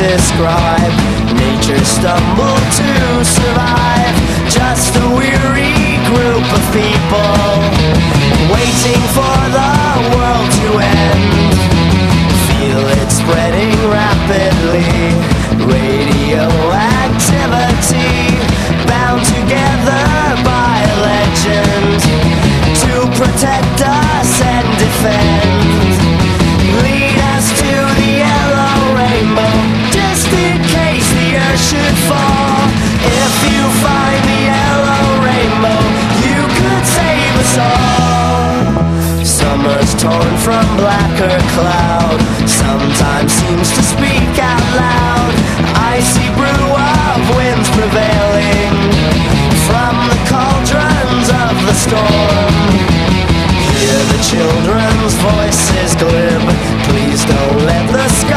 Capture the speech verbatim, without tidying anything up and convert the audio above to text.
describe. Nature stumbled to survive. Just a weary group of people waiting for the world to end. Feel it spreading rapidly. Radioactivity.